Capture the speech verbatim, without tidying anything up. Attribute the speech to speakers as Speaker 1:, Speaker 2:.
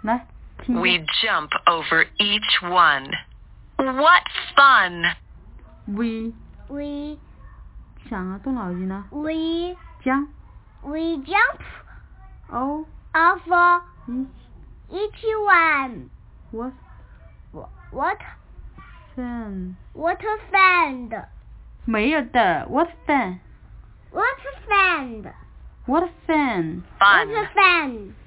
Speaker 1: 来，听
Speaker 2: We jump over each one. What fun!
Speaker 1: We
Speaker 3: We
Speaker 1: 想啊，动脑筋呢。
Speaker 3: we
Speaker 1: 将
Speaker 3: we jump
Speaker 1: Oh
Speaker 3: over
Speaker 1: each
Speaker 3: each one.
Speaker 1: what
Speaker 3: What
Speaker 1: fun
Speaker 3: what fun!
Speaker 1: 没有的 What fun
Speaker 3: What fun!
Speaker 1: What fun
Speaker 3: What
Speaker 2: Fun.
Speaker 3: fun!